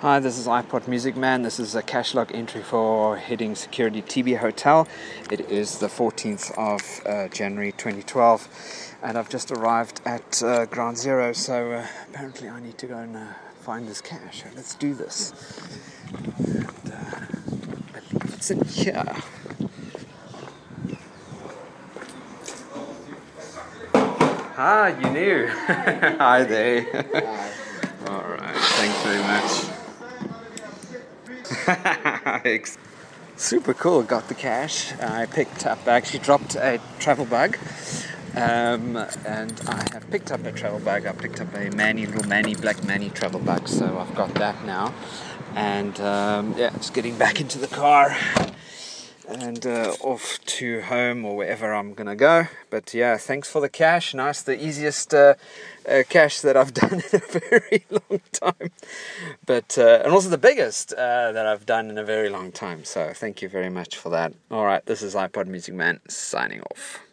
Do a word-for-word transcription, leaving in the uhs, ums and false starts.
Hi, this is iPod Music Man. This is a cash log entry for Heading Security T B Hotel. It is the fourteenth of uh, January twenty twelve, and I've just arrived at uh, Ground Zero, so uh, apparently I need to go and uh, find this cash. Let's do this. And, uh, I believe it's in here. Ah, you knew. Hi there. All right, thanks very much. Super cool. Got the cash. I picked up, I actually dropped a travel bag, um, and I have picked up a travel bag. I picked up a Manny, little Manny, black Manny travel bag, so I've got that now. And um, yeah, just getting back into the car and uh, off to home or wherever I'm gonna go. But yeah, thanks for the cash. Nice, the easiest uh, uh, cash that I've done in a very long time, but uh, and also the biggest uh, that I've done in a very long time. So thank you very much for that. All right, this is iPod Music Man signing off.